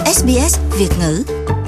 SBS Việt ngữ.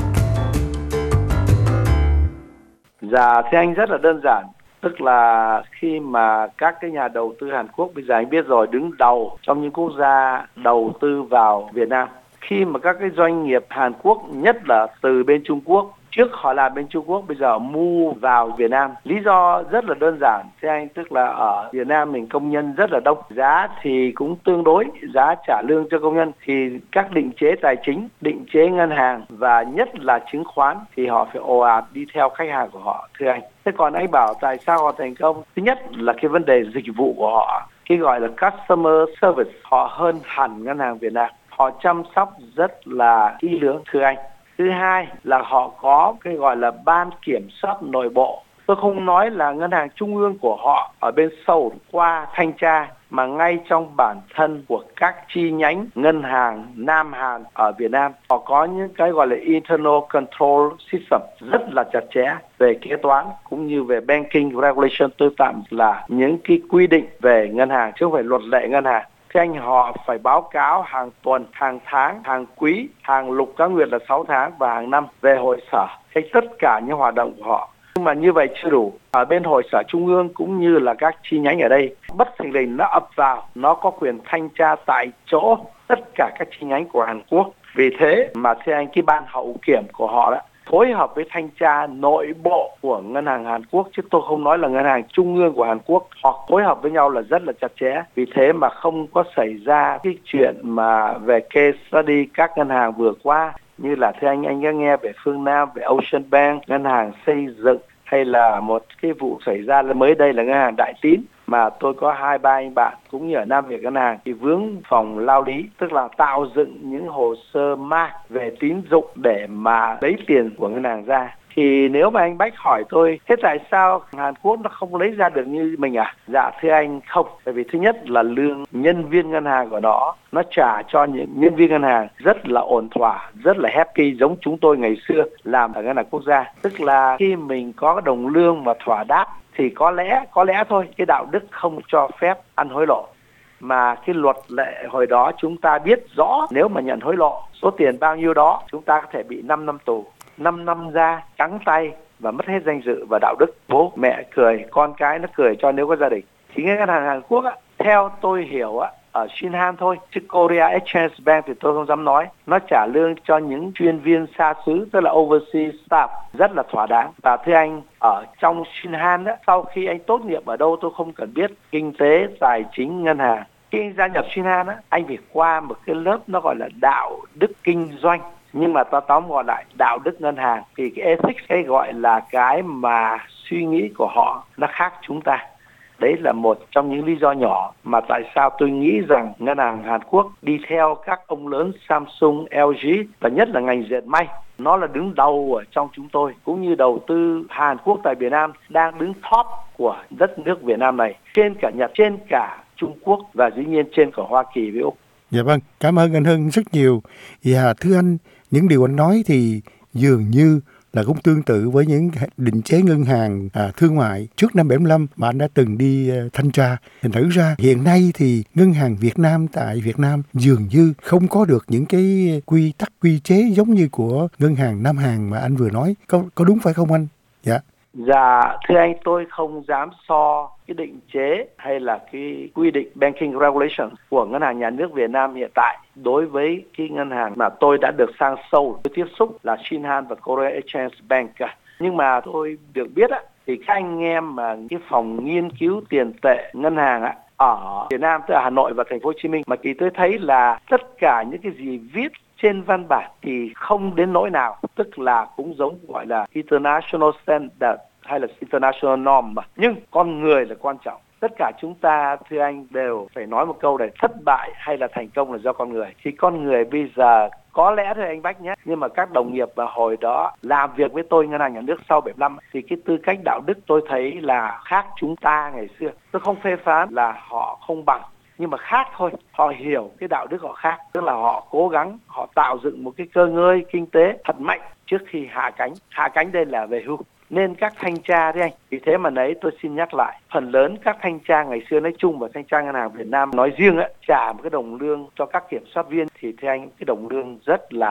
Dạ, thưa anh rất là đơn giản. Tức là khi mà các cái nhà đầu tư Hàn Quốc, bây giờ anh biết rồi, đứng đầu trong những quốc gia đầu tư vào Việt Nam. Khi mà các cái doanh nghiệp Hàn Quốc, nhất là từ bên Trung Quốc, trước họ làm bên Trung Quốc, bây giờ mua vào Việt Nam. Lý do rất là đơn giản, thưa anh, tức là ở Việt Nam mình công nhân rất là đông, giá thì cũng tương đối, giá trả lương cho công nhân thì các định chế tài chính, định chế ngân hàng và nhất là chứng khoán thì họ phải ồ ạt đi theo khách hàng của họ, thưa anh. Thế còn anh bảo tại sao họ thành công? Thứ nhất là cái vấn đề dịch vụ của họ, cái gọi là customer service, họ hơn hẳn ngân hàng Việt Nam. Họ chăm sóc rất là kỹ lưỡng, thưa anh. Thứ hai là họ có cái gọi là ban kiểm soát nội bộ. Tôi không nói là ngân hàng trung ương của họ ở bên Seoul qua thanh tra, mà ngay trong bản thân của các chi nhánh ngân hàng Nam Hàn ở Việt Nam, họ có những cái gọi là internal control system rất là chặt chẽ về kế toán cũng như về banking regulation, tôi tạm là những cái quy định về ngân hàng chứ không phải luật lệ ngân hàng. Thế anh họ phải báo cáo hàng tuần, hàng tháng, hàng quý, hàng lục cá nguyệt là 6 tháng và hàng năm về hội sở, hay tất cả những hoạt động của họ. Nhưng mà như vậy chưa đủ. Ở bên hội sở trung ương cũng như là các chi nhánh ở đây, bất thình lình nó ập vào, nó có quyền thanh tra tại chỗ tất cả các chi nhánh của Hàn Quốc. Vì thế mà thưa anh, cái ban hậu kiểm của họ đó phối hợp với thanh tra nội bộ của ngân hàng Hàn Quốc, chứ tôi không nói là ngân hàng trung ương của Hàn Quốc, họ phối hợp với nhau là rất là chặt chẽ. Vì thế mà không có xảy ra cái chuyện mà về case study các ngân hàng vừa qua, như là thưa anh có nghe về Phương Nam, về Ocean Bank, ngân hàng xây dựng, hay là một cái vụ xảy ra là mới đây là ngân hàng Đại Tín, mà tôi có 2-3 anh bạn cũng như ở Nam Việt ngân hàng thì vướng phòng lao lý, tức là tạo dựng những hồ sơ ma về tín dụng để mà lấy tiền của ngân hàng ra. Thì nếu mà anh Bách hỏi tôi, thế tại sao Hàn Quốc nó không lấy ra được như mình à? Dạ thưa anh, không. Bởi vì thứ nhất là lương nhân viên ngân hàng của nó trả cho những nhân viên ngân hàng rất là ổn thỏa, rất là happy, giống chúng tôi ngày xưa làm ở ngân hàng quốc gia. Tức là khi mình có đồng lương mà thỏa đáp thì có lẽ thôi, cái đạo đức không cho phép ăn hối lộ. Mà cái luật lệ hồi đó chúng ta biết rõ, nếu mà nhận hối lộ, số tiền bao nhiêu đó chúng ta có thể bị 5 năm tù. 5 năm ra, trắng tay và mất hết danh dự và đạo đức. Bố mẹ cười, con cái nó cười cho nếu có gia đình. Thì ngân hàng Hàn Quốc á, theo tôi hiểu á, ở Shinhan thôi, chứ Korea Exchange Bank thì tôi không dám nói. Nó trả lương cho những chuyên viên xa xứ, tức là overseas staff, rất là thỏa đáng. Và thưa anh, ở trong Shinhan á, sau khi anh tốt nghiệp ở đâu tôi không cần biết, kinh tế, tài chính, ngân hàng. Khi anh gia nhập Shinhan á, anh phải qua một cái lớp nó gọi là đạo đức kinh doanh. Nhưng mà ta tóm gọn lại, đạo đức ngân hàng thì cái ethics, cái gọi là cái mà suy nghĩ của họ nó khác chúng ta. Đấy là một trong những lý do nhỏ mà tại sao tôi nghĩ rằng ngân hàng Hàn Quốc đi theo các ông lớn Samsung, LG và nhất là ngành dệt may, nó là đứng đầu ở trong chúng tôi, cũng như đầu tư Hàn Quốc tại Việt Nam đang đứng top của đất nước Việt Nam này, trên cả Nhật, trên cả Trung Quốc và dĩ nhiên trên cả Hoa Kỳ với Úc. Dạ vâng, cảm ơn anh Hưng rất nhiều. Dạ thưa anh, những điều anh nói thì dường như là cũng tương tự với những định chế ngân hàng thương mại trước năm 75 mà anh đã từng đi thanh tra. Thành thử ra hiện nay thì ngân hàng Việt Nam tại Việt Nam dường như không có được những cái quy tắc, quy chế giống như của ngân hàng Nam Hàn mà anh vừa nói. Có đúng phải không anh? Dạ. Dạ, thưa anh, tôi không dám so cái định chế hay là cái quy định banking regulation của ngân hàng nhà nước Việt Nam hiện tại đối với cái ngân hàng mà tôi đã được sang Seoul tôi tiếp xúc là Shinhan và Korea Exchange Bank. Nhưng mà tôi được biết á, thì các anh em mà cái phòng nghiên cứu tiền tệ ngân hàng á, ở Việt Nam, tức là Hà Nội và Thành phố Hồ Chí Minh, mà thì tôi thấy là tất cả những cái gì viết trên văn bản thì không đến nỗi nào, tức là cũng giống gọi là international standard hay là international norm mà. Nhưng con người là quan trọng. Tất cả chúng ta, thưa anh, đều phải nói một câu này, thất bại hay là thành công là do con người. Thì con người bây giờ có lẽ thôi anh Bách nhé, nhưng mà các đồng nghiệp mà hồi đó làm việc với tôi ngân hàng nhà nước sau 75 thì cái tư cách đạo đức tôi thấy là khác chúng ta ngày xưa. Tôi không phê phán là họ không bằng, nhưng mà khác thôi, họ hiểu cái đạo đức họ khác, tức là họ cố gắng, họ tạo dựng một cái cơ ngơi kinh tế thật mạnh trước khi hạ cánh đây là về hưu. Nên các thanh tra đấy anh, vì thế mà nấy tôi xin nhắc lại, phần lớn các thanh tra ngày xưa nói chung và thanh tra ngân hàng Việt Nam nói riêng ấy, trả một cái đồng lương cho các kiểm soát viên thì thưa anh, cái đồng lương rất là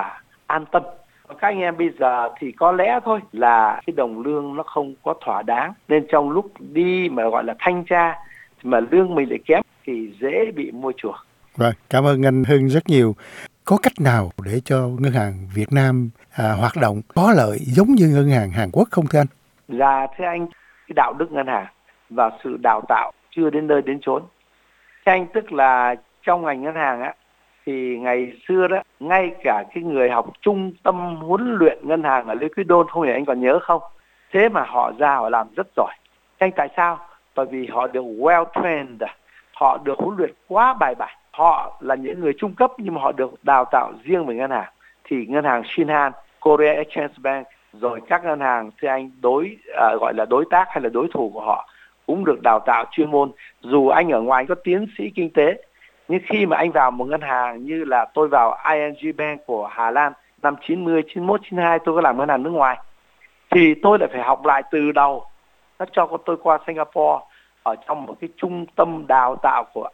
an tâm. Các anh em bây giờ thì có lẽ thôi là cái đồng lương nó không có thỏa đáng, nên trong lúc đi mà gọi là thanh tra mà lương mình lại kém thì dễ bị mua chuộc. Rồi, cảm ơn anh Hưng rất nhiều. Có cách nào để cho ngân hàng Việt Nam hoạt động có lợi giống như ngân hàng Hàn Quốc không thưa anh? Dạ thưa anh, cái đạo đức ngân hàng và sự đào tạo chưa đến nơi đến chốn. Thưa anh, tức là trong ngành ngân hàng á, thì ngày xưa đó, ngay cả cái người học trung tâm huấn luyện ngân hàng ở Lê Quý Đôn, không hiểu anh còn nhớ không? Thế mà họ ra họ làm rất giỏi. Anh tại sao? Bởi vì họ được well trained, họ được huấn luyện quá bài bản. Họ là những người trung cấp nhưng mà họ được đào tạo riêng về ngân hàng. Thì ngân hàng Shinhan, Korea Exchange Bank, rồi các ngân hàng thì anh gọi là đối tác hay là đối thủ của họ cũng được đào tạo chuyên môn. Dù anh ở ngoài có tiến sĩ kinh tế, nhưng khi mà anh vào một ngân hàng như là tôi vào ING Bank của Hà Lan năm 90, 91, 92 tôi có làm ngân hàng nước ngoài, thì tôi lại phải học lại từ đầu. Nó cho tôi qua Singapore ở trong một cái trung tâm đào tạo của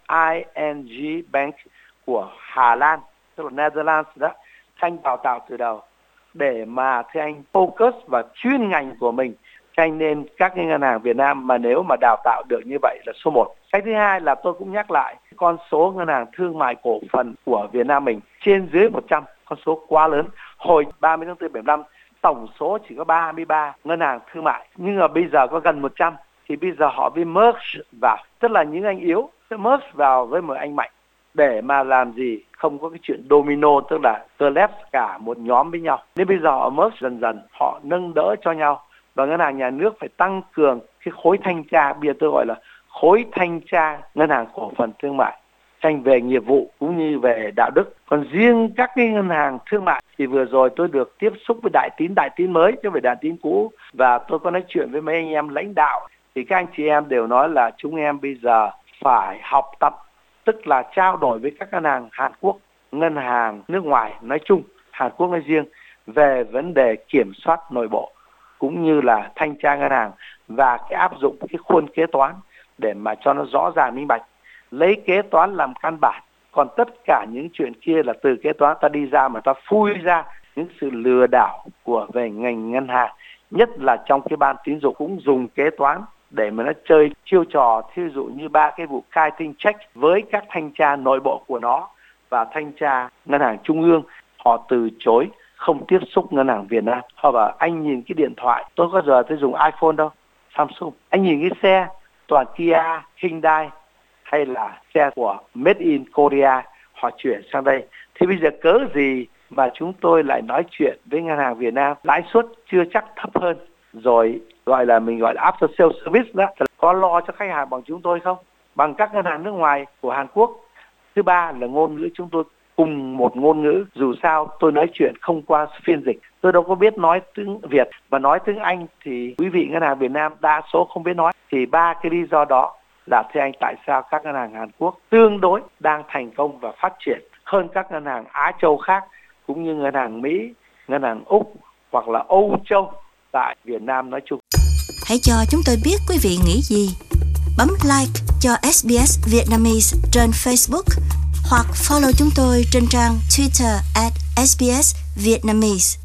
ING Bank của Hà Lan, tức là Netherlands đó. Anh đào tạo từ đầu để mà thì anh focus vào chuyên ngành của mình. Cho nên các cái ngân hàng Việt Nam mà nếu mà đào tạo được như vậy là số 1. Cái thứ hai là tôi cũng nhắc lại con số ngân hàng thương mại cổ phần của Việt Nam mình trên dưới 100, con số quá lớn. Hồi 30 tháng 4 75 tổng số chỉ có 33 ngân hàng thương mại, nhưng mà bây giờ có gần 100 thì bây giờ họ bị merge vào, tức là những anh yếu sẽ merge vào với một anh mạnh để mà làm gì? Không có cái chuyện domino, tức là collapse cả một nhóm với nhau. Nên bây giờ họ merge dần dần, họ nâng đỡ cho nhau. Và ngân hàng nhà nước phải tăng cường cái khối thanh tra, bây giờ tôi gọi là khối thanh tra ngân hàng cổ phần thương mại, tranh về nghiệp vụ cũng như về đạo đức. Còn riêng các cái ngân hàng thương mại thì vừa rồi tôi được tiếp xúc với đại tín mới chứ không phải đại tín cũ, và tôi có nói chuyện với mấy anh em lãnh đạo thì các anh chị em đều nói là chúng em bây giờ phải học tập, tức là trao đổi với các ngân hàng Hàn Quốc, ngân hàng nước ngoài nói chung, Hàn Quốc nói riêng về vấn đề kiểm soát nội bộ cũng như là thanh tra ngân hàng và cái áp dụng cái khuôn kế toán để mà cho nó rõ ràng minh bạch, lấy kế toán làm căn bản, còn tất cả những chuyện kia là từ kế toán ta đi ra mà ta phui ra những sự lừa đảo của về ngành ngân hàng, nhất là trong cái ban tín dụng cũng dùng kế toán để mà nó chơi chiêu trò, thí dụ như 3 cái vụ kiting check với các thanh tra nội bộ của nó và thanh tra ngân hàng trung ương, họ từ chối không tiếp xúc ngân hàng Việt Nam. Họ bảo anh nhìn cái điện thoại, tôi có giờ tôi dùng iPhone đâu, Samsung. Anh nhìn cái xe toàn Kia, Hyundai hay là xe của Made in Korea, họ chuyển sang đây. Thì bây giờ cớ gì mà chúng tôi lại nói chuyện với ngân hàng Việt Nam lãi suất chưa chắc thấp hơn, rồi gọi là mình gọi là after sale service đó, có lo cho khách hàng bằng chúng tôi không? Bằng các ngân hàng nước ngoài của Hàn Quốc. Thứ ba là ngôn ngữ, chúng tôi cùng một ngôn ngữ, dù sao tôi nói chuyện không qua phiên dịch, tôi đâu có biết nói tiếng Việt và nói tiếng Anh thì quý vị ngân hàng Việt Nam đa số không biết nói. Thì 3 cái lý do đó là thưa anh tại sao các ngân hàng Hàn Quốc tương đối đang thành công và phát triển hơn các ngân hàng Á Châu khác, cũng như ngân hàng Mỹ, ngân hàng Úc hoặc là Âu Châu tại Việt Nam nói chung. Hãy cho chúng tôi biết quý vị nghĩ gì. Bấm like cho SBS Vietnamese trên Facebook hoặc follow chúng tôi trên trang Twitter @SBS Vietnamese.